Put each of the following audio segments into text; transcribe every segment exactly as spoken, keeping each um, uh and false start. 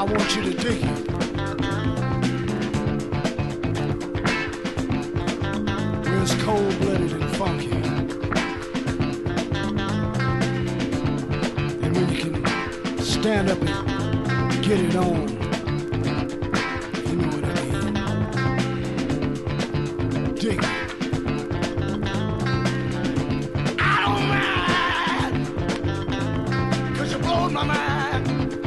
I want you to dig it. Where it's cold-blooded and funky. And when you can stand up and get it on. You know what I mean. Dig it. My mind.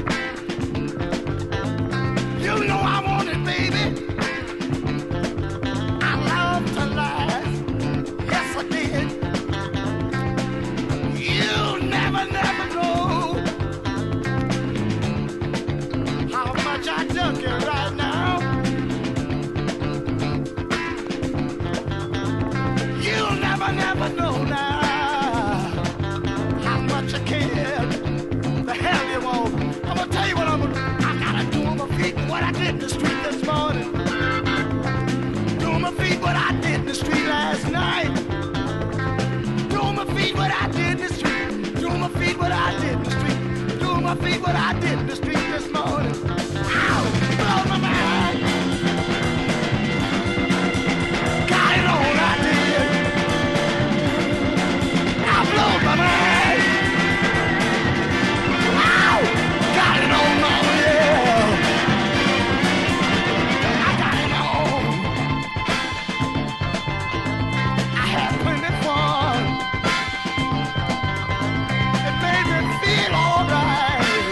You know I want it, baby. I love to laugh. Yes, I did. You'll never, never know how much I dug it right now. You'll never, never know now how much I cared. Hell you won't. I'm gonna tell you what I'm gonna do. I gotta do on my feet what I did in the street this morning. Do on my feet what I did in the street last night. Do on my feet what I did in the street. Do on my feet what I did in the street. Do on my feet what I did in the street this morning. Ow! Blow my mind. Got it on, I did. I blow my mind. Got it on, mama, yeah. I got it on. I had plenty fun. It made me feel alright.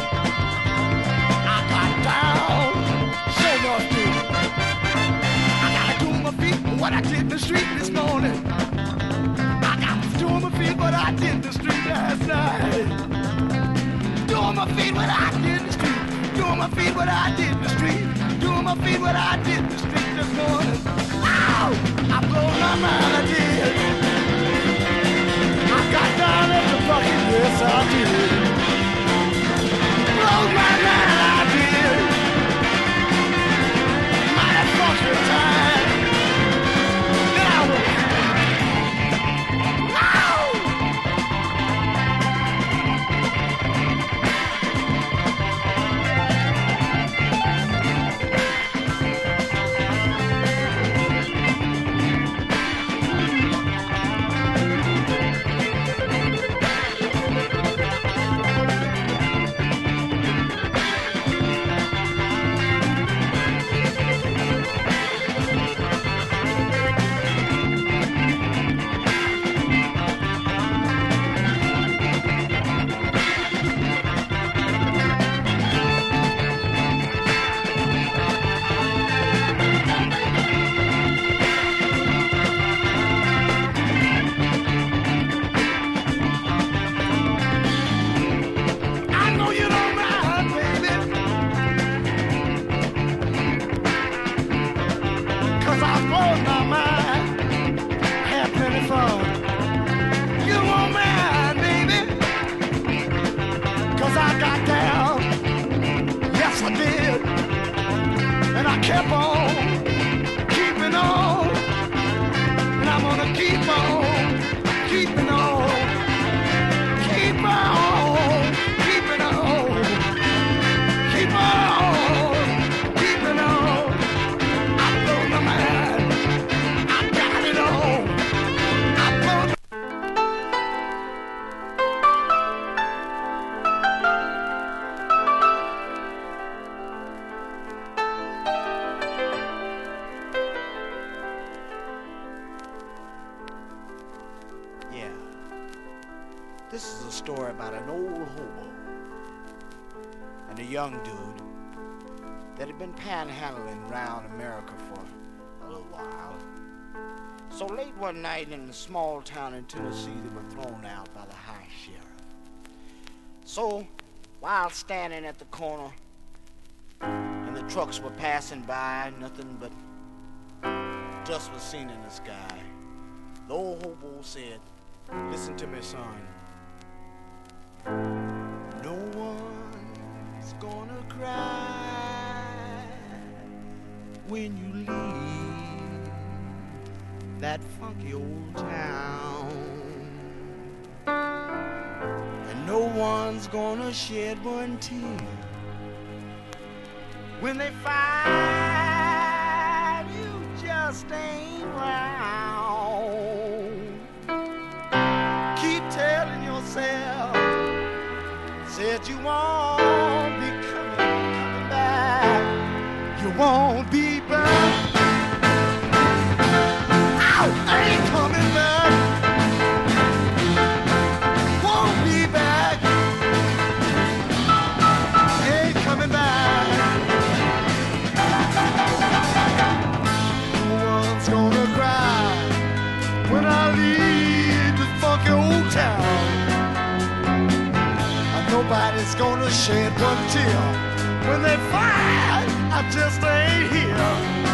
I got down, so enough to. I gotta do on my feet what I did in the street this morning. I got to do on my feet what I did in the street last night. Do on my feet what I did in the street. Do on my feet what I did in the street. Do on my feet what I did in the street this morning. Ow! I blew my mind, I did. I got down at the fucking yes, I did. Blow my mind, I did. Mighty fucking time. Then I went. Kept on keeping on, and I'm gonna keep on keeping on, keep on keeping on, keep on keeping on. I blow my mind, I got it on. I blow. This is a story about an old hobo and a young dude that had been panhandling around America for a little while. So late one night in a small town in Tennessee, they were thrown out by the high sheriff. So while standing at the corner and the trucks were passing by, nothing but dust was seen in the sky, the old hobo said, "Listen to me, son. No one's gonna cry when you leave that funky old town, and no one's gonna shed one tear When they find you just ain't round, keep telling yourself, said you won't be coming, coming back. You won't be back. Ow, I ain't coming back. Won't be back. Ain't coming back. No one's gonna cry when I leave this funky old town. Nobody's gonna shed one tear when they find I just ain't here.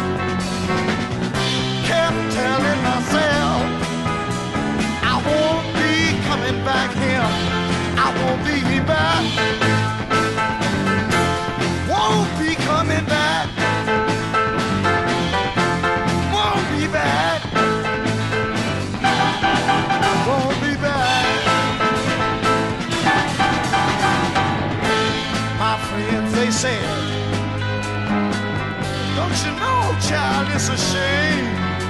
Kept telling myself I won't be coming back here. I won't be back. Won't be coming back. Won't be back. Won't be back. My friends, they said, don't you know, child, it's a shame.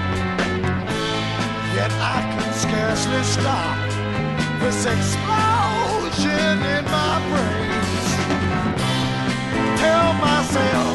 Yet I can scarcely stop this explosion in my brains. Tell myself